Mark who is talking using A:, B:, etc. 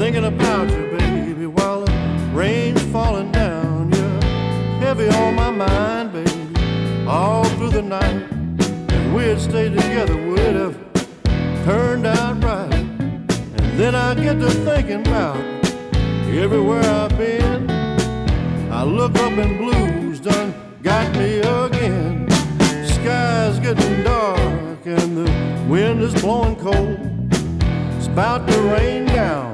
A: thinking about you, baby, while the rain's falling down. You're heavy on my mind, baby, all through the night. If we'd stayed together, we'd have turned out right. And then I get to thinking about everywhere I've been. I look up and blues done got me again. The sky's getting dark and the wind is blowing cold. It's about to rain down